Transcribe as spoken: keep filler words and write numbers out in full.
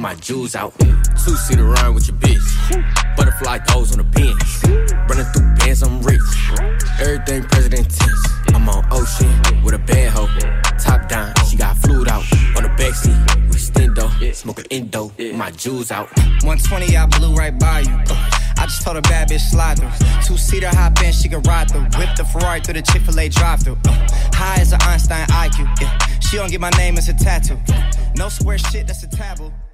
my jewels out. Two-seater ride with your bitch. Butterfly goes on the bench. Running through bands, I'm rich. Everything president tense. I'm on ocean with a bad hoe. Top down, she got fluid out. On the backseat, we stendo. Smoking Indo, my jewels out. one twenty, I blew right by you. Uh, I just told a bad bitch slide through. Two-seater hop in, she can ride through. Whip the Ferrari through the Chick-fil-A drive-through. Uh, high as an Einstein I Q. Yeah. She don't get my name as a tattoo. No square shit, that's a taboo.